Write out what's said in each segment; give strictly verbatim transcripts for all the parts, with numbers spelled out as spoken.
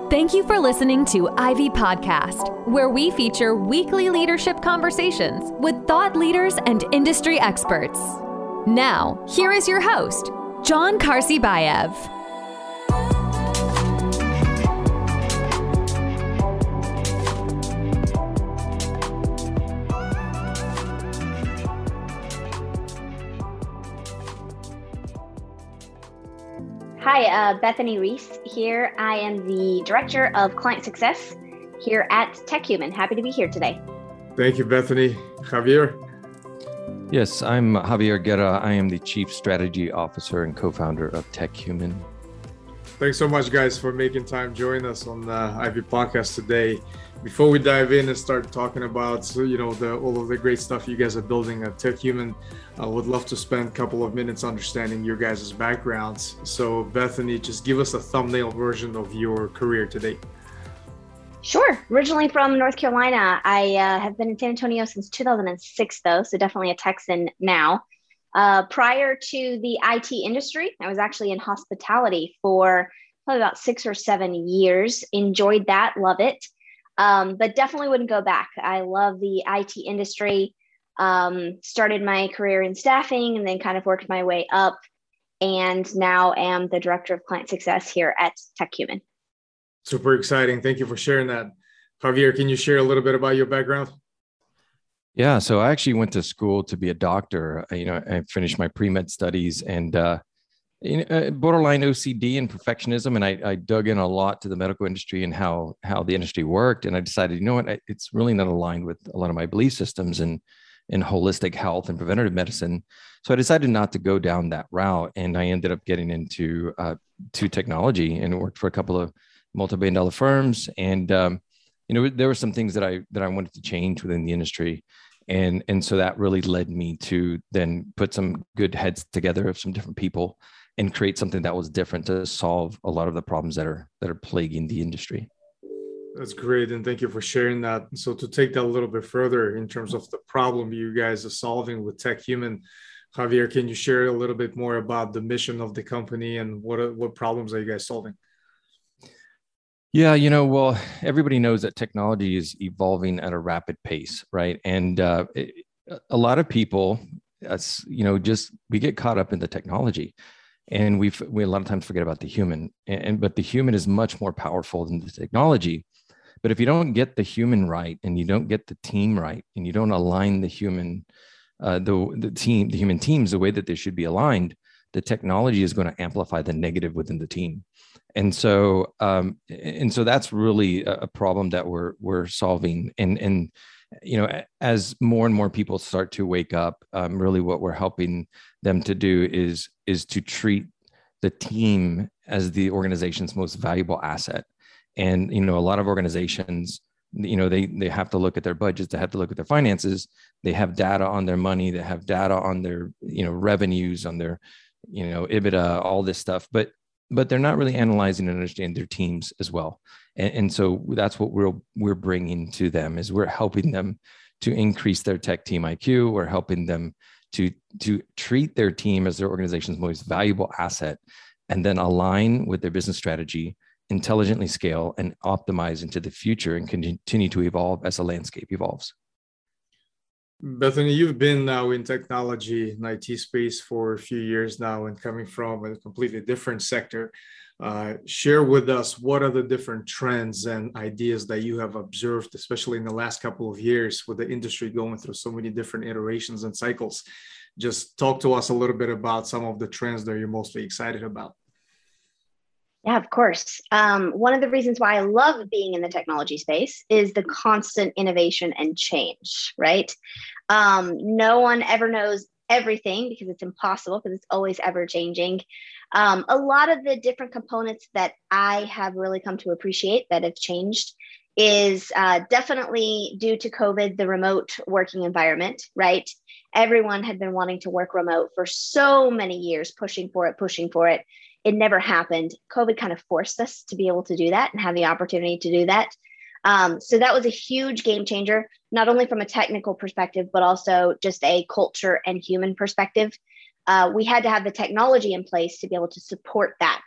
Thank you for listening to Ivy Podcast, where we feature weekly leadership conversations with thought leaders and industry experts. Now, here is your host, John Karsibayev. Hi, uh, Bethany Reese here. I am the Director of Client Success here at TechHuman. Happy to be here today. Thank you, Bethany. Javier? Yes, I'm Javier Guerra. I am the Chief Strategy Officer and co-founder of TechHuman. Thanks so much, guys, for making time to join us on the Ivy Podcast today. Before we dive in and start talking about, you know, the, all of the great stuff you guys are building at TechHuman, I would love to spend a couple of minutes understanding your guys' backgrounds. So, Bethany, just give us a thumbnail version of your career today. Sure. Originally from North Carolina. I uh, have been in San Antonio since two thousand six, though, so definitely a Texan now. Uh, prior to the I T industry, I was actually in hospitality for probably about six or seven years. Enjoyed that, love it. Um, but definitely wouldn't go back. I love the I T industry. Um, started my career in staffing and then kind of worked my way up. And now am the Director of Client Success here at TechHuman. Super exciting. Thank you for sharing that. Javier, can you share a little bit about your background? Yeah, so I actually went to school to be a doctor. You know, I finished my pre-med studies and uh, you know, borderline O C D and perfectionism. And I, I dug in a lot to the medical industry and how, how the industry worked. And I decided, you know what, it's really not aligned with a lot of my belief systems and in holistic health and preventative medicine. So I decided not to go down that route. And I ended up getting into uh, to technology and worked for a couple of multi-billion dollar firms. And, um, you know, there were some things that I, that I wanted to change within the industry. And, and so that really led me to then put some good heads together of some different people and create something that was different to solve a lot of the problems that are that are plaguing the industry. That's great. And thank you for sharing that. So to take that a little bit further in terms of the problem you guys are solving with TechHuman, Javier, can you share a little bit more about the mission of the company and what, are, what problems are you guys solving? Yeah, you know, well, everybody knows that technology is evolving at a rapid pace, right? And uh, it, a lot of people, as you know, just we get caught up in the technology. And we've, we a lot of times forget about the human, and but the human is much more powerful than the technology. But if you don't get the human right, and you don't get the team right, and you don't align the human, uh, the the team, the human teams the way that they should be aligned, the technology is going to amplify the negative within the team. And so, um, and so that's really a problem that we're we're solving. And and you know, as more and more people start to wake up, um, really what we're helping them to do is, is to treat the team as the organization's most valuable asset. And, you know, a lot of organizations, you know, they, they have to look at their budgets, they have to look at their finances, they have data on their money, they have data on their, you know, revenues, on their, you know, EBITDA, all this stuff, but, but they're not really analyzing and understanding their teams as well. And, and so that's what we're, we're bringing to them, is we're helping them to increase their tech team I Q. We're helping them to, to treat their team as their organization's most valuable asset, and then align with their business strategy, intelligently scale and optimize into the future and continue to evolve as the landscape evolves. Bethany, you've been now in technology and I T space for a few years now, and coming from a completely different sector. Uh, share with us, what are the different trends and ideas that you have observed, especially in the last couple of years with the industry going through so many different iterations and cycles? Just talk to us a little bit about some of the trends that you're mostly excited about. Yeah, of course. Um, one of the reasons why I love being in the technology space is the constant innovation and change, right? Um, no one ever knows everything because it's impossible, because it's always ever changing. Um, a lot of the different components that I have really come to appreciate that have changed is uh, definitely due to COVID, the remote working environment, right? Everyone had been wanting to work remote for so many years, pushing for it, pushing for it. It never happened. COVID kind of forced us to be able to do that and have the opportunity to do that. Um, so that was a huge game changer, not only from a technical perspective, but also just a culture and human perspective. Uh, we had to have the technology in place to be able to support that.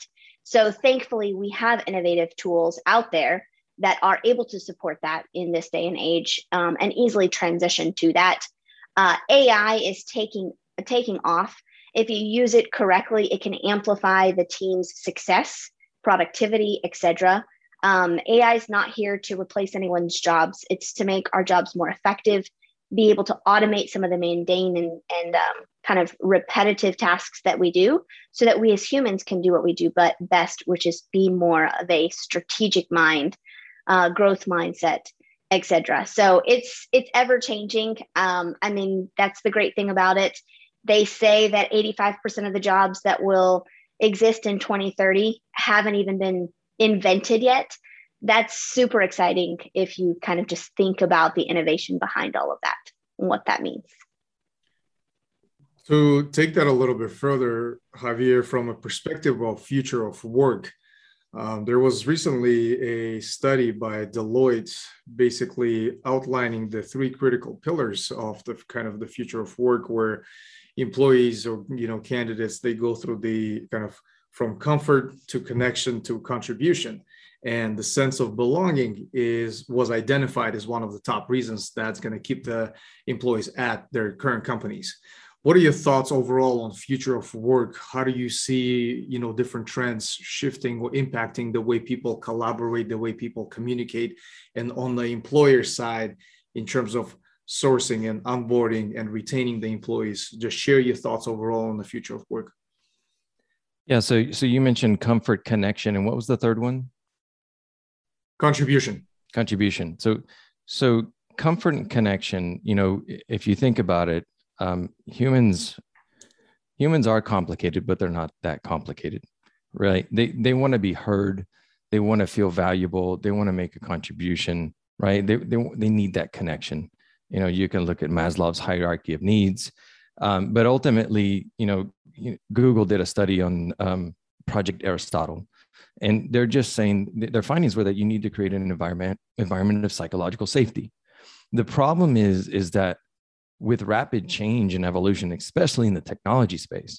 So thankfully, we have innovative tools out there that are able to support that in this day and age, um, and easily transition to that. Uh, A I is taking taking off. If you use it correctly, it can amplify the team's success, productivity, et cetera. Um, A I is not here to replace anyone's jobs. It's to make our jobs more effective, be able to automate some of the mundane and, and um, kind of repetitive tasks that we do, so that we as humans can do what we do but best, which is be more of a strategic mind, uh, growth mindset, et cetera. So it's it's ever changing. Um, I mean, that's the great thing about it. They say that eighty-five percent of the jobs that will exist in twenty thirty haven't even been invented yet. That's super exciting if you kind of just think about the innovation behind all of that and what that means. To take that a little bit further, Javier, from a perspective of future of work, um, there was recently a study by Deloitte basically outlining the three critical pillars of the kind of the future of work, where employees or, you know, candidates, they go through the kind of from comfort to connection to contribution. And the sense of belonging is was identified as one of the top reasons that's going to keep the employees at their current companies. What are your thoughts overall on future of work? How do you see, you know, different trends shifting or impacting the way people collaborate, the way people communicate, and on the employer side in terms of sourcing and onboarding and retaining the employees? Just share your thoughts overall on the future of work. Yeah. So, so you mentioned comfort, connection, and what was the third one? Contribution. Contribution. So, so comfort and connection, you know, if you think about it, um, humans, humans are complicated, but they're not that complicated, right? They, they want to be heard. They want to feel valuable. They want to make a contribution, right? They, they, they need that connection. You know, you can look at Maslow's hierarchy of needs, um, but ultimately, you know, Google did a study on um, Project Aristotle, and they're just saying their findings were that you need to create an environment environment of psychological safety. The problem is, is that with rapid change and evolution, especially in the technology space,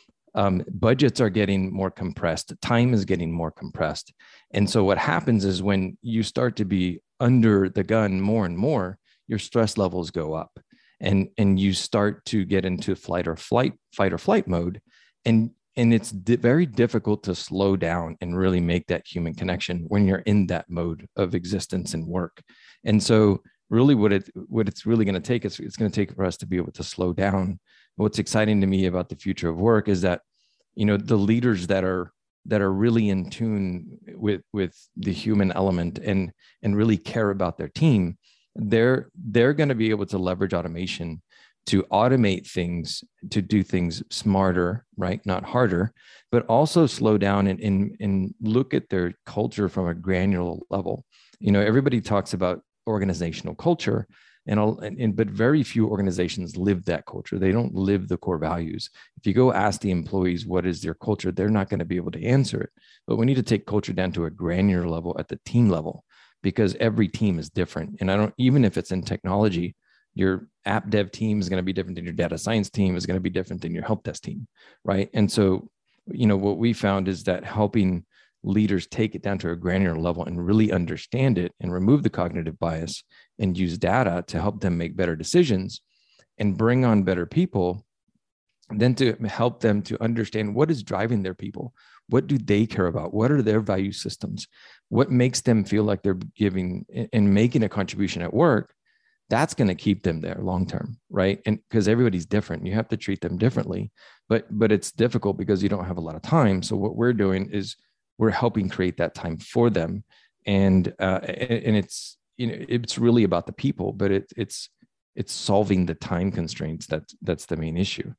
um, budgets are getting more compressed, time is getting more compressed. And so what happens is when you start to be under the gun more and more, your stress levels go up, and, and you start to get into flight or flight, fight or flight mode. And, and it's di- very difficult to slow down and really make that human connection when you're in that mode of existence and work. And so really what it what it's really going to take is it's going to take for us to be able to slow down. What's exciting to me about the future of work is that, you know, the leaders that are that are really in tune with with the human element and and really care about their team, they're they're going to be able to leverage automation to automate things, to do things smarter, right? Not harder, but also slow down and, and, and look at their culture from a granular level. You know, everybody talks about organizational culture, and, and but very few organizations live that culture. They don't live the core values. If you go ask the employees what is their culture, they're not going to be able to answer it. But we need to take culture down to a granular level at the team level, because every team is different. And I don't, even if it's in technology, your app dev team is going to be different than your data science team, is going to be different than your help desk team, right? And so, you know, what we found is that helping leaders take it down to a granular level and really understand it and remove the cognitive bias and use data to help them make better decisions and bring on better people, then to help them to understand what is driving their people. What do they care about? What are their value systems? What makes them feel like they're giving and making a contribution at work? That's going to keep them there long term, right? And because everybody's different, you have to treat them differently. But but it's difficult because you don't have a lot of time. So what we're doing is we're helping create that time for them, and uh, and it's you know it's really about the people, but it, it's it's solving the time constraints. That's that's the main issue.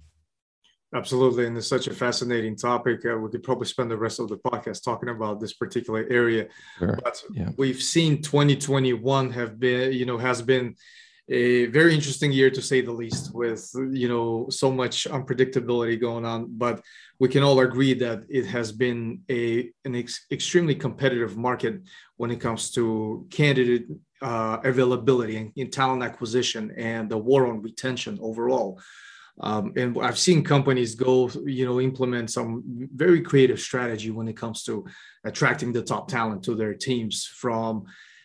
Absolutely. And it's such a fascinating topic. Uh, we could probably spend the rest of the podcast talking about this particular area. Sure. But yeah. We've seen twenty twenty-one have been, you know, has been a very interesting year to say the least, with, you know, so much unpredictability going on. But we can all agree that it has been a an ex- extremely competitive market when it comes to candidate uh, availability and in talent acquisition and the war on retention overall. Um, and I've seen companies go, you know, implement some very creative strategy when it comes to attracting the top talent to their teams, from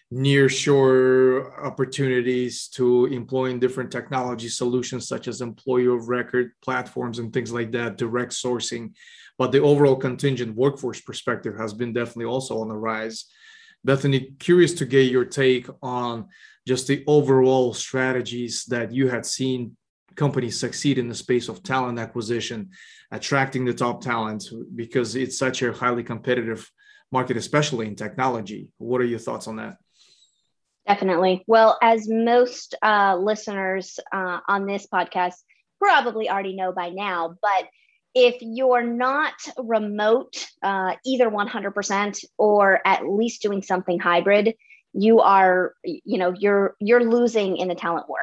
nearshore opportunities to employing different technology solutions such as employee of record platforms and things like that, direct sourcing. But the overall contingent workforce perspective has been definitely also on the rise. Bethany, curious to get your take on just the overall strategies that you had seen companies succeed in the space of talent acquisition, attracting the top talent, because it's such a highly competitive market, especially in technology. What are your thoughts on that? Definitely. Well, as most uh, listeners uh, on this podcast probably already know by now, but if you're not remote, uh, either one hundred percent or at least doing something hybrid, you are, you know, you're you're losing in the talent war.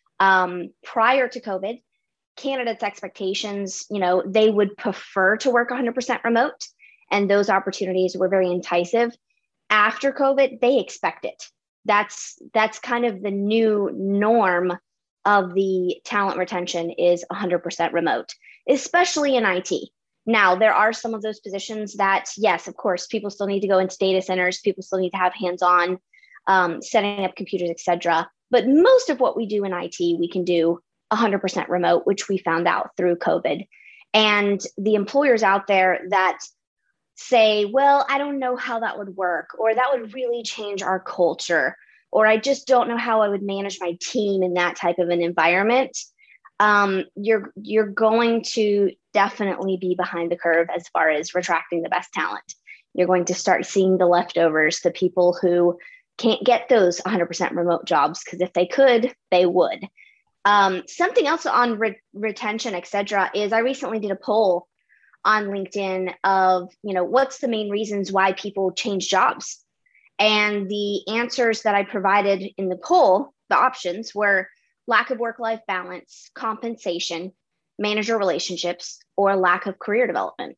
Um, prior to COVID, candidates' expectations, you know, they would prefer to work one hundred percent remote, and those opportunities were very enticing. After COVID, they expect it. That's that's kind of the new norm of the talent retention is one hundred percent remote, especially in I T. Now, there are some of those positions that, yes, of course, people still need to go into data centers. People still need to have hands-on um, setting up computers, et cetera. But most of what we do in I T, we can do one hundred percent remote, which we found out through COVID. And the employers out there that say, well, I don't know how that would work, or that would really change our culture, or I just don't know how I would manage my team in that type of an environment. Um, you're, you're going to definitely be behind the curve as far as attracting the best talent. You're going to start seeing the leftovers, the people who can't get those one hundred percent remote jobs, because if they could, they would. Um, something else on re- retention, et cetera, is I recently did a poll on LinkedIn of, you know, what's the main reasons why people change jobs? And the answers that I provided in the poll, the options were lack of work-life balance, compensation, manager relationships, or lack of career development.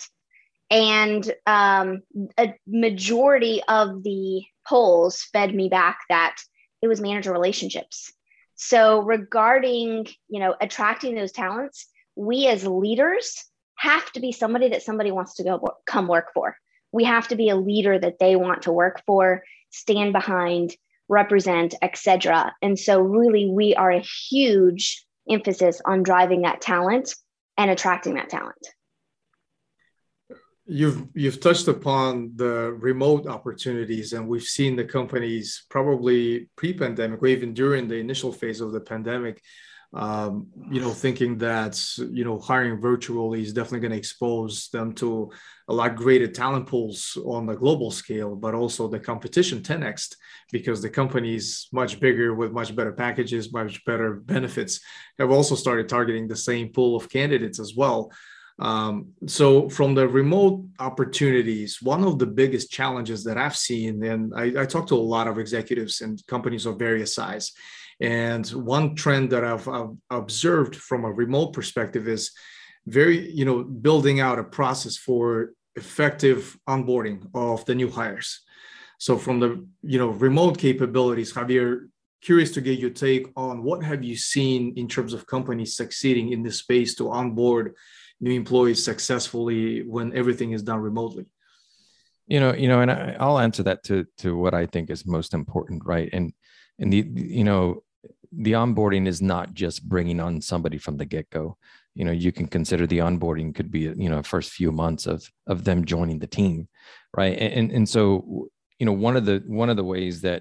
And um, a majority of the polls fed me back that it was manager relationships. So regarding, you know, attracting those talents, we as leaders have to be somebody that somebody wants to go come work for. We have to be a leader that they want to work for, stand behind, represent, et cetera. And so really, we are a huge emphasis on driving that talent and attracting that talent. You've you've touched upon the remote opportunities, and we've seen the companies probably pre-pandemic or even during the initial phase of the pandemic, um, you know, thinking that, you know, hiring virtually is definitely going to expose them to a lot greater talent pools on the global scale, but also the competition ten X, because the companies much bigger with much better packages, much better benefits, have also started targeting the same pool of candidates as well. Um, so from the remote opportunities, one of the biggest challenges that I've seen, and I, I talk to a lot of executives and companies of various size, and one trend that I've, I've observed from a remote perspective is very, you know, building out a process for effective onboarding of the new hires. So from the, you know, remote capabilities, Javier, curious to get your take on what have you seen in terms of companies succeeding in this space to onboard new employees successfully when everything is done remotely? You know, you know, and I, I'll answer that to to what I think is most important, right? And and the you know, the onboarding is not just bringing on somebody from the get-go. You know, you can consider the onboarding could be, you know, first few months of of them joining the team, right? And and so, you know, one of the one of the ways that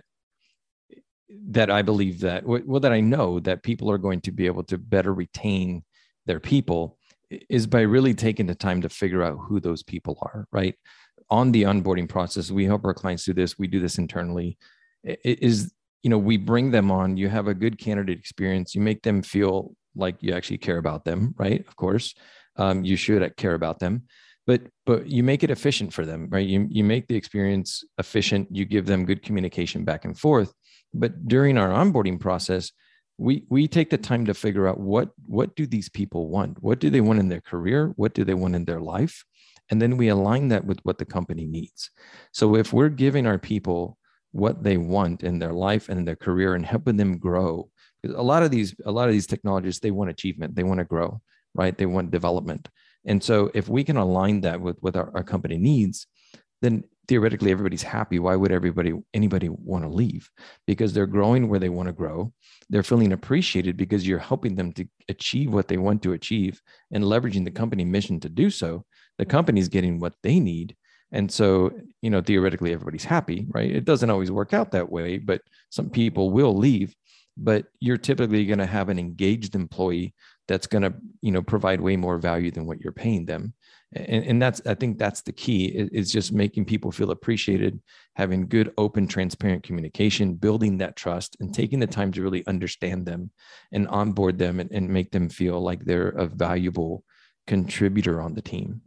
that I believe that well that I know that people are going to be able to better retain their people is by really taking the time to figure out who those people are, right? On the onboarding process, we help our clients do this. We do this internally. It is, you know, we bring them on, you have a good candidate experience, you make them feel like you actually care about them, right? Of course, um, you should care about them, but but you make it efficient for them, right? You, you make the experience efficient, you give them good communication back and forth. But during our onboarding process, we we take the time to figure out what what do these people want? What do they want in their career? What do they want in their life? And then we align that with what the company needs. So if we're giving our people what they want in their life and in their career and helping them grow, because a lot of these a lot of these technologists, they want achievement, they want to grow, right? They want development. And so if we can align that with what our, our company needs, then theoretically everybody's happy. Why would everybody, anybody want to leave? Because they're growing where they want to grow. They're feeling appreciated because you're helping them to achieve what they want to achieve and leveraging the company mission to do so. The company's getting what they need. And so, you know, theoretically everybody's happy, right? It doesn't always work out that way, but some people will leave. But you're typically going to have an engaged employee that's going to, you know, provide way more value than what you're paying them. And, and that's, I think that's the key, is just making people feel appreciated, having good, open, transparent communication, building that trust, and taking the time to really understand them and onboard them and, and make them feel like they're a valuable contributor on the team.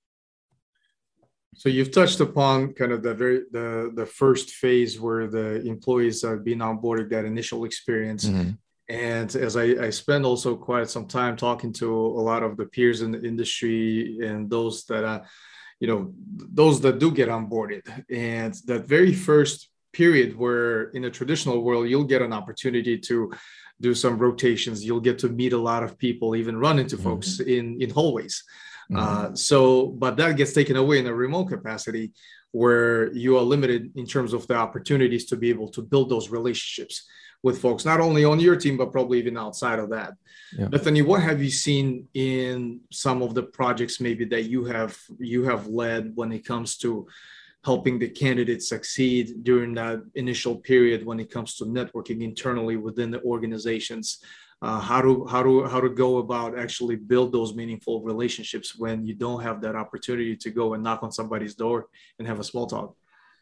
So you've touched upon kind of the very the the first phase where the employees are being onboarded, that initial experience. Mm-hmm. And as I, I spend also quite some time talking to a lot of the peers in the industry and those that are, you know, those that do get onboarded, and that very first period where in a traditional world, you'll get an opportunity to do some rotations. You'll get to meet a lot of people, even run into mm-hmm. folks in, in hallways. Mm-hmm. Uh, so, but that gets taken away in a remote capacity where you are limited in terms of the opportunities to be able to build those relationships with folks, not only on your team, but probably even outside of that. Yeah. Bethany, what have you seen in some of the projects maybe that you have you have led when it comes to helping the candidates succeed during that initial period when it comes to networking internally within the organizations? Uh, how to how to how to go about actually build those meaningful relationships when you don't have that opportunity to go and knock on somebody's door and have a small talk?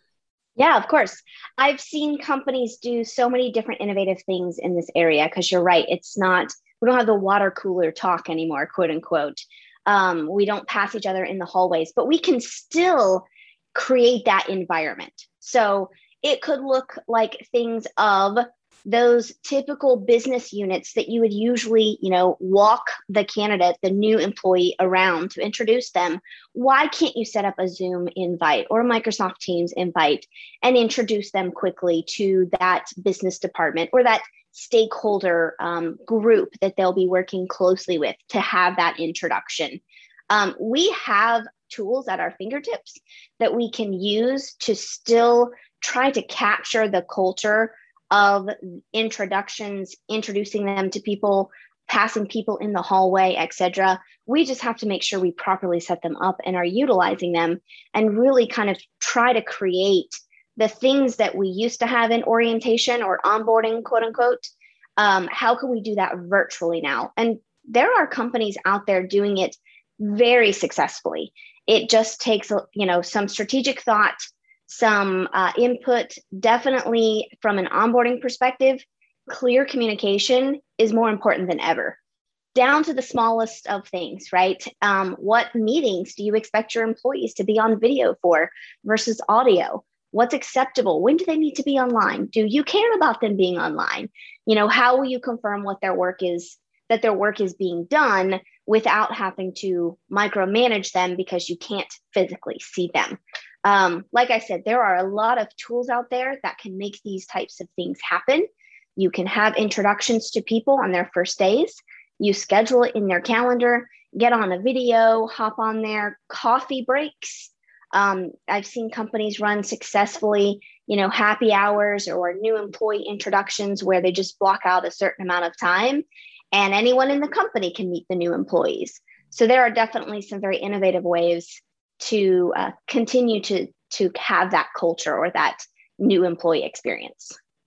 Yeah, of course. I've seen companies do so many different innovative things in this area, because you're right. It's not, we don't have the water cooler talk anymore, quote unquote. Um, we don't pass each other in the hallways, but we can still create that environment. So it could look like things of those typical business units that you would usually, you know, walk the candidate, the new employee around to introduce them. Why can't you set up a Zoom invite or a Microsoft Teams invite and introduce them quickly to that business department or that stakeholder um, group that they'll be working closely with to have that introduction? Um, we have tools at our fingertips that we can use to still try to capture the culture of introductions, introducing them to people, passing people in the hallway, et cetera. We just have to make sure we properly set them up and are utilizing them and really kind of try to create the things that we used to have in orientation or onboarding, quote unquote. Um, how can we do that virtually now? And there are companies out there doing it very successfully. It just takes, you know, some strategic thought, some uh, input. Definitely from an onboarding perspective, clear communication is more important than ever, down to the smallest of things, right? Um, what meetings do you expect your employees to be on video for versus audio? What's acceptable? When do they need to be online? Do you care about them being online? You know, how will you confirm what their work is, that their work is being done without having to micromanage them because you can't physically see them? Um, like I said, there are a lot of tools out there that can make these types of things happen. You can have introductions to people on their first days. You schedule it in their calendar, get on a video, hop on there, coffee breaks. Um, I've seen companies run successfully, you know, happy hours or new employee introductions where they just block out a certain amount of time and anyone in the company can meet the new employees. So there are definitely some very innovative ways to uh, continue to to have that culture or that new employee experience.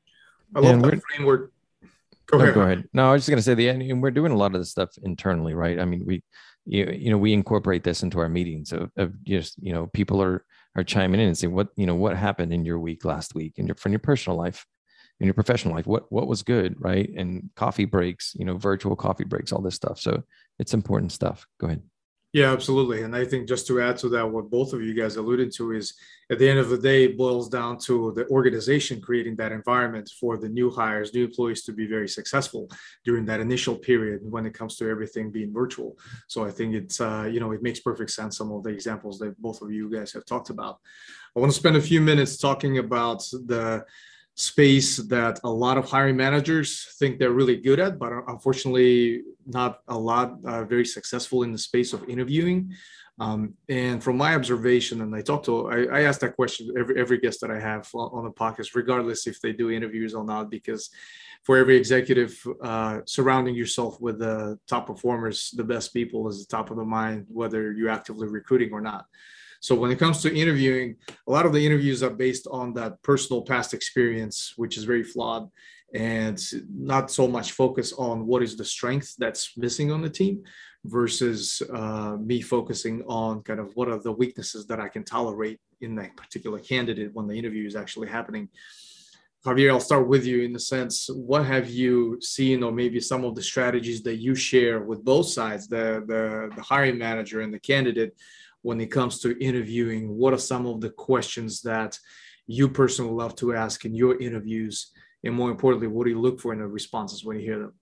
I love that framework. Go ahead. No, go ahead. No, I was just going to say the and we're doing a lot of this stuff internally, right? I mean, we you, you know we incorporate this into our meetings of, of just you know people are are chiming in and saying what you know what happened in your week last week and your from your personal life, in your professional life, what what was good, right? And coffee breaks, you know, virtual coffee breaks, all this stuff. So it's important stuff. Go ahead. Yeah, absolutely. And I think just to add to that, what both of you guys alluded to is at the end of the day, it boils down to the organization creating that environment for the new hires, new employees to be very successful during that initial period when it comes to everything being virtual. So I think it's, uh, you know, it makes perfect sense, some of the examples that both of you guys have talked about. I want to spend a few minutes talking about the space that a lot of hiring managers think they're really good at, but unfortunately not a lot uh, very successful in the space of interviewing. Um, and from my observation, and I talk to, I, I ask that question every every guest that I have on the podcast, regardless if they do interviews or not, because for every executive, uh, surrounding yourself with the top performers, the best people is the top of the mind, whether you're actively recruiting or not. So when it comes to interviewing, a lot of the interviews are based on that personal past experience, which is very flawed, and not so much focus on what is the strength that's missing on the team versus uh, me focusing on kind of what are the weaknesses that I can tolerate in that particular candidate when the interview is actually happening. Javier, I'll start with you in the sense, what have you seen, or maybe some of the strategies that you share with both sides, the, the, the hiring manager and the candidate, when it comes to interviewing? What are some of the questions that you personally love to ask in your interviews? And more importantly, what do you look for in the responses when you hear them?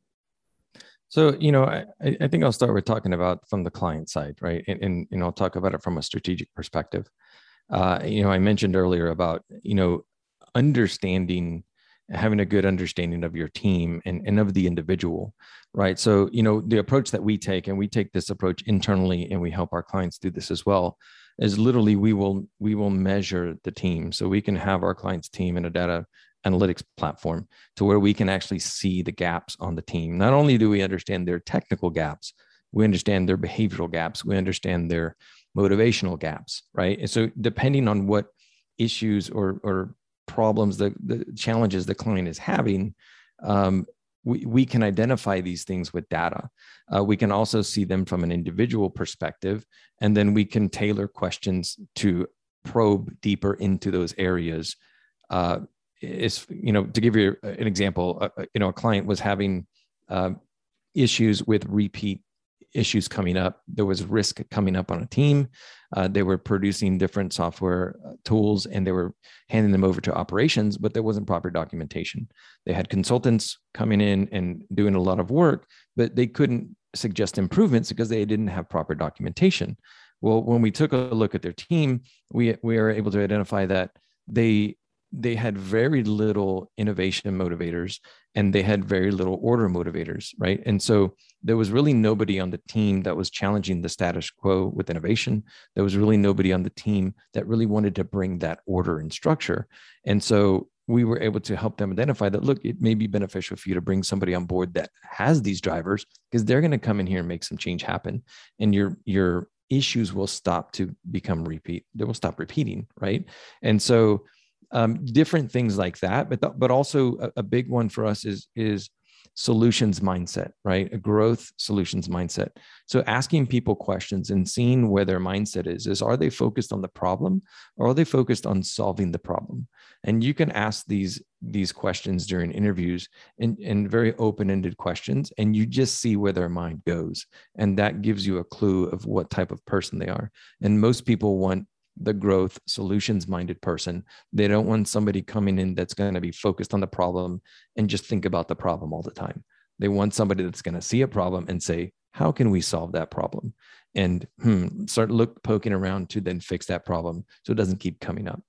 So, you know, I, I think I'll start with talking about from the client side, right? And, and you know, I'll talk about it from a strategic perspective. Uh, you know, I mentioned earlier about, you know, understanding, having a good understanding of your team and, and of the individual, right? So, you know, the approach that we take, and we take this approach internally, and we help our clients do this as well, is literally we will we will measure the team. So we can have our client's team in a data analytics platform to where we can actually see the gaps on the team. Not only do we understand their technical gaps, we understand their behavioral gaps, we understand their motivational gaps, right? And so depending on what issues or, or problems, the, the challenges the client is having, um, we, we can identify these things with data. Uh, we can also see them from an individual perspective, and then we can tailor questions to probe deeper into those areas. Uh, is, you know, to give you an example, uh, you know, a client was having uh, issues with repeat issues coming up. There was risk coming up on a team. Uh, they were producing different software tools and they were handing them over to operations, but there wasn't proper documentation. They had consultants coming in and doing a lot of work, but they couldn't suggest improvements because they didn't have proper documentation. Well, when we took a look at their team, we, we were able to identify that they they had very little innovation motivators and they had very little order motivators, right? And so there was really nobody on the team that was challenging the status quo with innovation. There was really nobody on the team that really wanted to bring that order and structure. And so we were able to help them identify that, look, it may be beneficial for you to bring somebody on board that has these drivers, because they're going to come in here and make some change happen. And your, your issues will stop to become repeat. They will stop repeating, right? And so Um, different things like that, but th- but also a, a big one for us is is solutions mindset, right? A growth solutions mindset. So asking people questions and seeing where their mindset is, is are they focused on the problem or are they focused on solving the problem? And you can ask these, these questions during interviews and, and very open-ended questions, and you just see where their mind goes. And that gives you a clue of what type of person they are. And most people want the growth solutions minded person. They don't want somebody coming in that's going to be focused on the problem and just think about the problem all the time. They want somebody that's going to see a problem and say, how can we solve that problem? And hmm, start look poking around to then fix that problem so it doesn't keep coming up.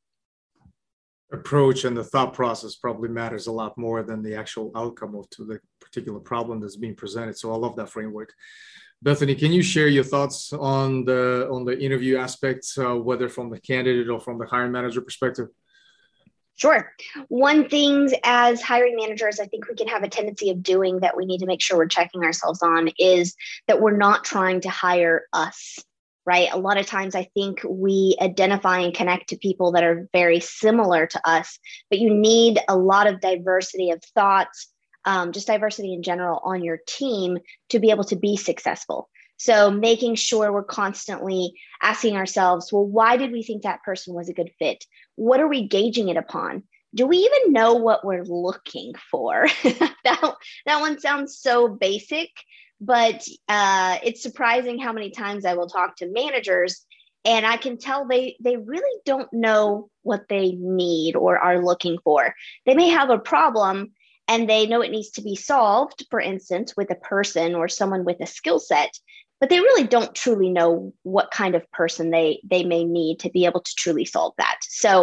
Approach and the thought process probably matters a lot more than the actual outcome of to the particular problem that's being presented. So I love that framework. Bethany, can you share your thoughts on the on the interview aspects, uh, whether from the candidate or from the hiring manager perspective? Sure. One thing as hiring managers, I think we can have a tendency of doing that we need to make sure we're checking ourselves on is that we're not trying to hire us, right? A lot of times I think we identify and connect to people that are very similar to us, but you need a lot of diversity of thoughts, um, just diversity in general on your team to be able to be successful. So making sure we're constantly asking ourselves, well, why did we think that person was a good fit? What are we gauging it upon? Do we even know what we're looking for? that, that one sounds so basic, but uh, it's surprising how many times I will talk to managers and I can tell they, they really don't know what they need or are looking for. They may have a problem and they know it needs to be solved, for instance, with a person or someone with a skill set, but they really don't truly know what kind of person they, they may need to be able to truly solve that. So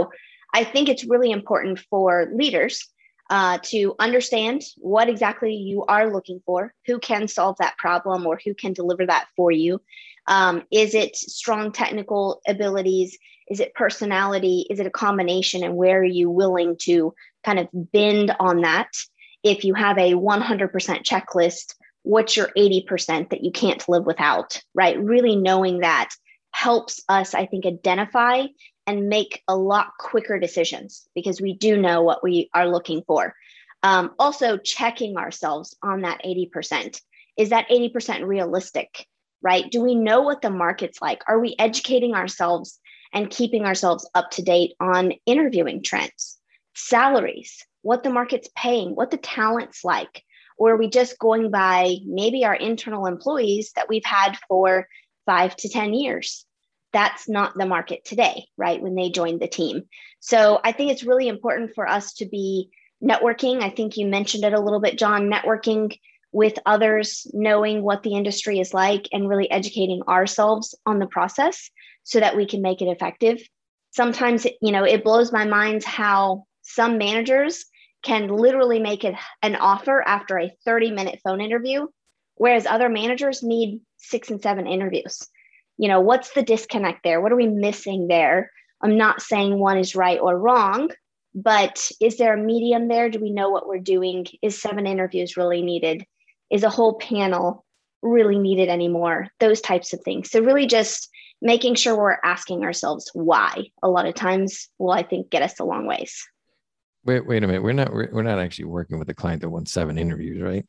I think it's really important for leaders uh, to understand what exactly you are looking for, who can solve that problem or who can deliver that for you. Um, is it strong technical abilities? Is it personality? Is it a combination? And where are you willing to kind of bend on that? If you have a one hundred percent checklist, what's your eighty percent that you can't live without, right? Really knowing that helps us, I think, identify and make a lot quicker decisions because we do know what we are looking for. Um, also checking ourselves on that eighty percent. Is that eighty percent realistic, right? Do we know what the market's like? Are we educating ourselves and keeping ourselves up to date on interviewing trends, salaries, what the market's paying, what the talent's like? Or are we just going by maybe our internal employees that we've had for five to ten years? That's not the market today, right? When they joined the team. So I think it's really important for us to be networking. I think you mentioned it a little bit, John, networking with others, knowing what the industry is like and really educating ourselves on the process so that we can make it effective. Sometimes, you know, it blows my mind how some managers can literally make it an offer after a thirty minute phone interview, whereas other managers need six and seven interviews. You know, what's the disconnect there? What are we missing there? I'm not saying one is right or wrong, but is there a medium there? Do we know what we're doing? Is seven interviews really needed? Is a whole panel really needed anymore? Those types of things. So really just making sure we're asking ourselves why a lot of times will, I think, get us a long ways. Wait, wait a minute. We're not, we're, we're not actually working with a client that wants seven interviews, right?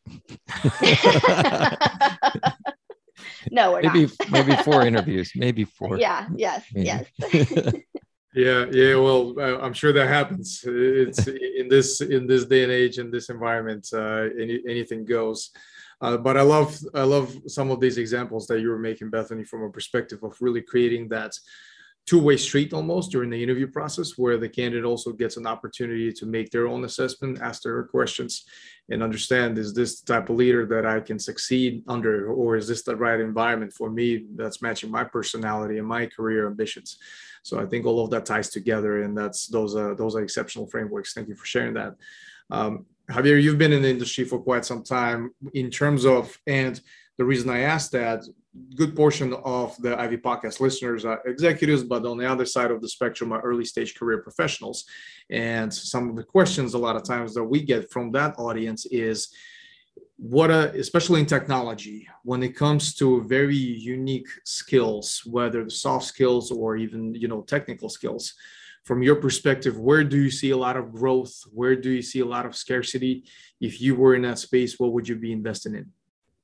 No, we're maybe, not. maybe four interviews, maybe four. Yeah. Yes. Maybe. Yes. Yeah. Yeah. Well, I'm sure that happens. It's in this, in this day and age, in this environment, uh, any, anything goes. Uh, but I love, I love some of these examples that you were making, Bethany, from a perspective of really creating that two-way street almost during the interview process, where the candidate also gets an opportunity to make their own assessment, ask their questions, and understand, is this the type of leader that I can succeed under, or is this the right environment for me that's matching my personality and my career ambitions? So I think all of that ties together, and that's those are those are exceptional frameworks. Thank you for sharing that. Um, Javier, you've been in the industry for quite some time in terms of, and the reason I asked that, good portion of the Ivy Podcast listeners are executives, but on the other side of the spectrum are early stage career professionals. And some of the questions a lot of times that we get from that audience is, what a, especially in technology, when it comes to very unique skills, whether the soft skills or even, you know, technical skills, from your perspective, where do you see a lot of growth? Where do you see a lot of scarcity? If you were in that space, what would you be investing in?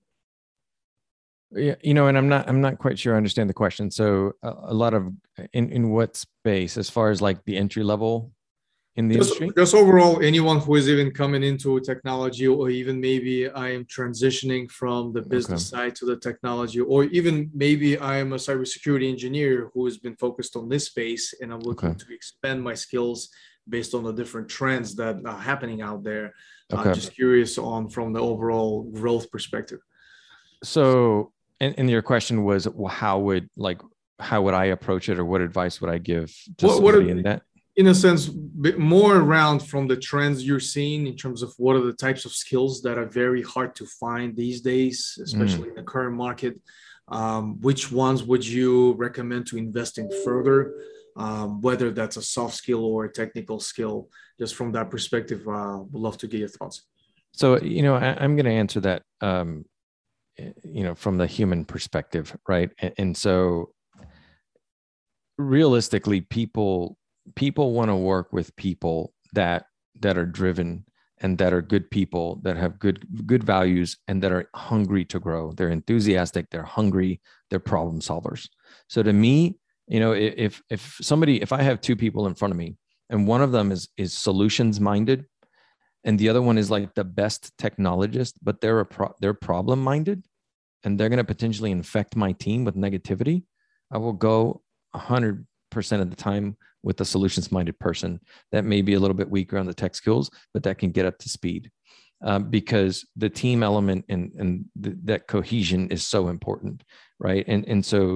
Yeah, you know, and I'm not, I'm not quite sure I understand the question. So a, a lot of, in, in what space, as far as like the entry level in the just, industry? Just overall, anyone who is even coming into technology, or even maybe I am transitioning from the business okay. side to the technology, or even maybe I am a cybersecurity engineer who has been focused on this space, and I'm looking okay. to expand my skills based on the different trends that are happening out there. Okay. I'm just curious on from the overall growth perspective. So, and, and your question was, well, how would like, how would I approach it, or what advice would I give to what, somebody what are, in that? In a sense, more around from the trends you're seeing in terms of what are the types of skills that are very hard to find these days, especially mm. in the current market. Um, which ones would you recommend to invest in further, um, whether that's a soft skill or a technical skill? Just from that perspective, uh, would love to get your thoughts. So, you know, I, I'm going to answer that, um, you know, from the human perspective, right? And, and so realistically, people people want to work with people that that are driven and that are good people, that have good good values, and that are hungry to grow. They're enthusiastic, they're hungry, they're problem solvers. So to me, you know, if if somebody, if I have two people in front of me, and one of them is is solutions minded, and the other one is like the best technologist, but they're a pro, they're problem minded, and they're going to potentially infect my team with negativity, I will go one hundred percent of the time with the solutions minded person that may be a little bit weaker on the tech skills, but that can get up to speed, um, because the team element and, and th- that cohesion is so important, right? And, and so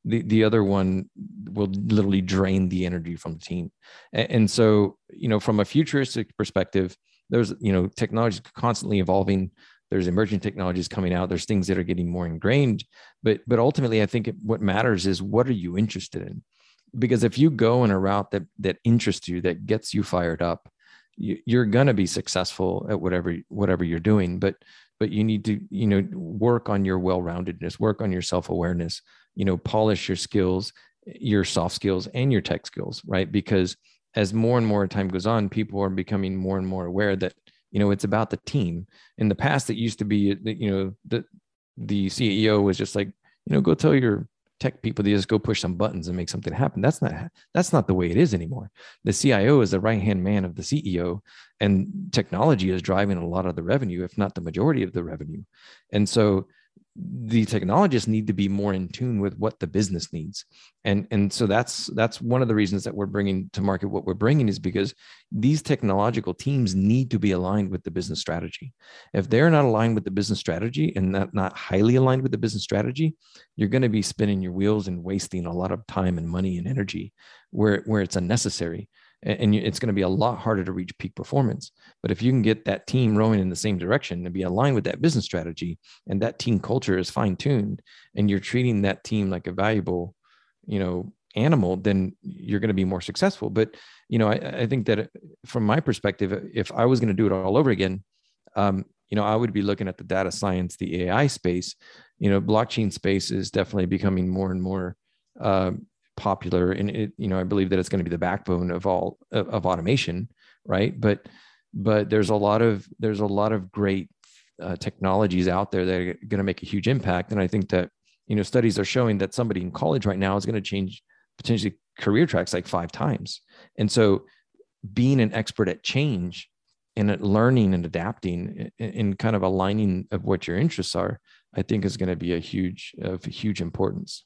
the, the other one will literally drain the energy from the team. And, and so, you know, from a futuristic perspective, there's, you know, technology is constantly evolving. There's emerging technologies coming out. There's things that are getting more ingrained, but, but ultimately I think what matters is, what are you interested in? Because if you go in a route that, that interests you, that gets you fired up, you, you're going to be successful at whatever, whatever you're doing. But, but you need to, you know, work on your well-roundedness, work on your self-awareness, you know, polish your skills, your soft skills and your tech skills, right? Because as more and more time goes on, people are becoming more and more aware that, you know, it's about the team. In the past, it used to be that, you know, the, the C E O was just like, you know, go tell your tech people to just go push some buttons and make something happen. That's not, that's not the way it is anymore. The C I O is the right-hand man of the C E O, and technology is driving a lot of the revenue, if not the majority of the revenue. And so the technologists need to be more in tune with what the business needs. And, and so that's, that's one of the reasons that we're bringing to market what we're bringing, is because these technological teams need to be aligned with the business strategy. If they're not aligned with the business strategy and not, not highly aligned with the business strategy, you're going to be spinning your wheels and wasting a lot of time and money and energy where, where it's unnecessary. And it's going to be a lot harder to reach peak performance. But if you can get that team rowing in the same direction and be aligned with that business strategy, and that team culture is fine tuned, and you're treating that team like a valuable, you know, animal, then you're going to be more successful. But, you know, I, I think that from my perspective, if I was going to do it all over again, um, you know, I would be looking at the data science, the A I space. You know, blockchain space is definitely becoming more and more uh, popular, and it, you know, I believe that it's going to be the backbone of all of, of automation, right? But but there's a lot of there's a lot of great uh, technologies out there that are going to make a huge impact, and I think that, you know, studies are showing that somebody in college right now is going to change potentially career tracks like five times. And so, being an expert at change and at learning and adapting and kind of aligning of what your interests are, I think is going to be a huge of huge importance.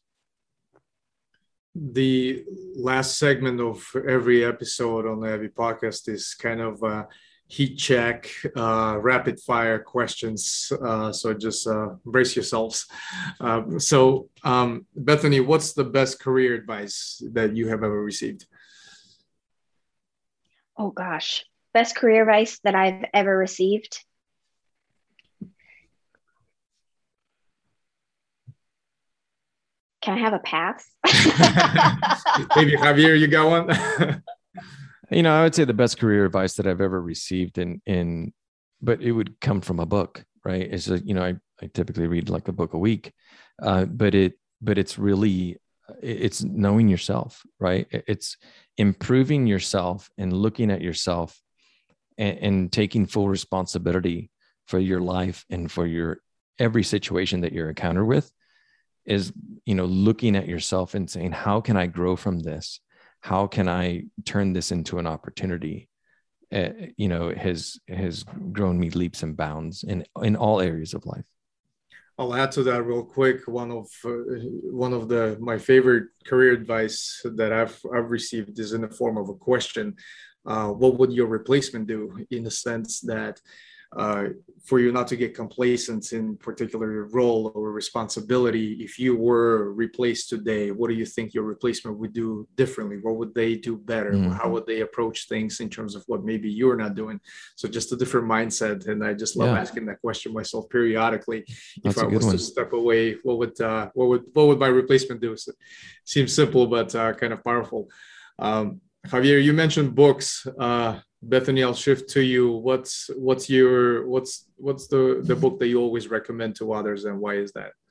The last segment of every episode on the I V podcast is kind of uh, heat check, uh, rapid fire questions. Uh, so just uh, brace yourselves. Uh, so um, Bethany, what's the best career advice that you have ever received? Oh gosh, best career advice that I've ever received. Can I have a pass? Maybe Javier, you got one? You know, I would say the best career advice that I've ever received in, in, but it would come from a book, right? It's a, you know, I, I typically read like a book a week, uh, but it, but it's really, it's knowing yourself, right? It's improving yourself and looking at yourself and, and taking full responsibility for your life and for your every situation that you're encountered with. Is, you know, looking at yourself and saying, how can I grow from this? How can I turn this into an opportunity? Uh, you know, has has grown me leaps and bounds in in all areas of life. I'll add to that real quick. One of uh, one of the my favorite career advice that I've I've received is in the form of a question. Uh, what would your replacement do? In the sense that uh, for you not to get complacent in particular role or responsibility, if you were replaced today, what do you think your replacement would do differently? What would they do better? Mm. How would they approach things in terms of what maybe you're not doing? So just a different mindset. And I just love yeah. asking that question myself periodically. That's if I was one. to step away, what would uh, what would what would my replacement do? So, seems simple, but uh, kind of powerful. Um, Javier, you mentioned books. Uh, Bethany, I'll shift to you. What's what's your what's what's the the book that you always recommend to others, and why is that?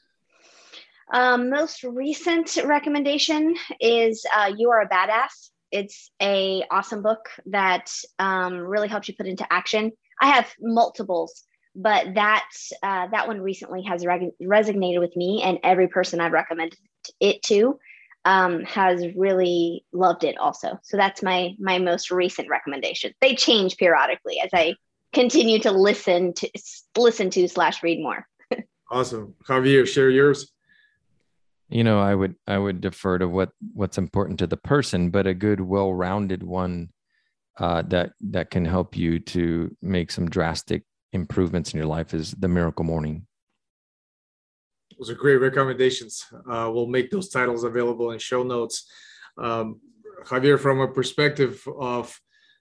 Um, most recent recommendation is uh, "You Are a Badass." It's a awesome book that um, really helps you put into action. I have multiples, but that uh, that one recently has reg- resonated with me, and every person I've recommended it to um, has really loved it also. So that's my, my most recent recommendation. They change periodically as I continue to listen to listen to slash read more. Awesome. Javier, share yours. You know, I would, I would defer to what, what's important to the person, but a good, well-rounded one uh, that, that can help you to make some drastic improvements in your life is The Miracle Morning. those are great recommendations. Uh, we'll make those titles available in show notes. Um, Javier, from a perspective of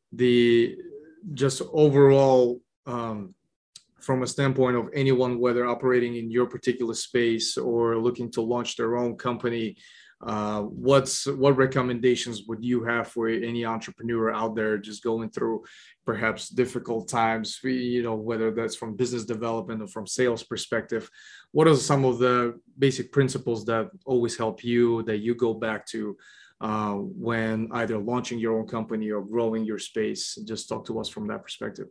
the just overall, um, from a standpoint of anyone, whether operating in your particular space or looking to launch their own company, uh, what's what recommendations would you have for any entrepreneur out there just going through perhaps difficult times, you know, whether that's from business development or from sales perspective? What are some of the basic principles that always help you, that you go back to uh, when either launching your own company or growing your space? Just talk to us from that perspective.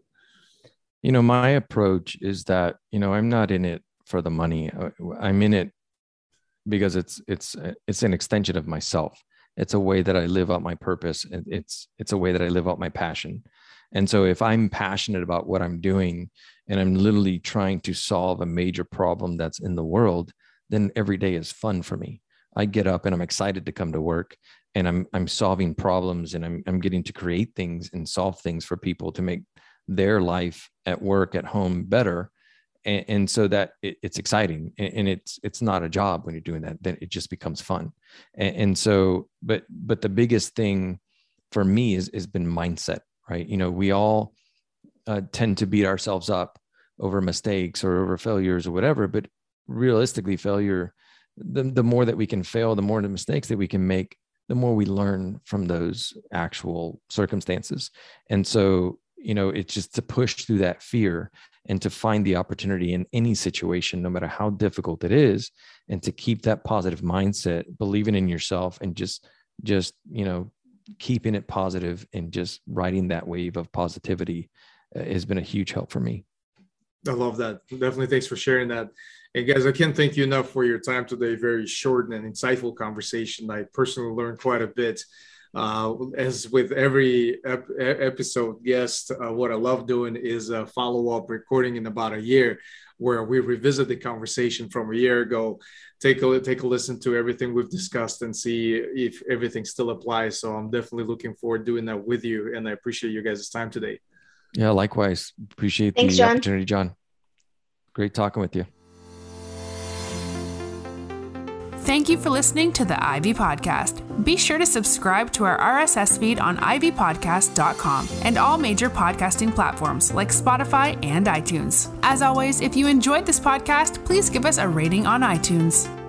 You know, my approach is that, you know, I'm not in it for the money. I'm in it because it's, it's, it's an extension of myself. It's a way that I live out my purpose. It's, it's a way that I live out my passion. And so if I'm passionate about what I'm doing and I'm literally trying to solve a major problem that's in the world, then every day is fun for me. I get up and I'm excited to come to work, and I'm, I'm solving problems, and I'm, I'm getting to create things and solve things for people to make their life at work, at home better. And, and so that it, it's exciting, and, and it's, it's not a job when you're doing that, then it just becomes fun. And, and so, but, but the biggest thing for me is, has been mindset, right? You know, we all uh, tend to beat ourselves up over mistakes or over failures or whatever, but realistically failure, the, the more that we can fail, the more the mistakes that we can make, the more we learn from those actual circumstances. And so, you know, it's just to push through that fear and to find the opportunity in any situation, no matter how difficult it is, and to keep that positive mindset, believing in yourself, and just, just, you know, keeping it positive and just riding that wave of positivity uh, has been a huge help for me. I love that. Definitely. Thanks for sharing that. And guys, I can't thank you enough for your time today. Very short and insightful conversation. I personally learned quite a bit. Uh, as with every ep- episode guest, uh, what I love doing is a follow-up recording in about a year, where we revisit the conversation from a year ago, take a take a listen to everything we've discussed, and see if everything still applies. So I'm definitely looking forward to doing that with you, and I appreciate you guys' time today. Yeah, likewise. Appreciate Thanks, the John. opportunity, John. Great talking with you. Thank you for listening to the Ivy Podcast. Be sure to subscribe to our R S S feed on ivy podcast dot com and all major podcasting platforms like Spotify and iTunes. As always, if you enjoyed this podcast, please give us a rating on iTunes.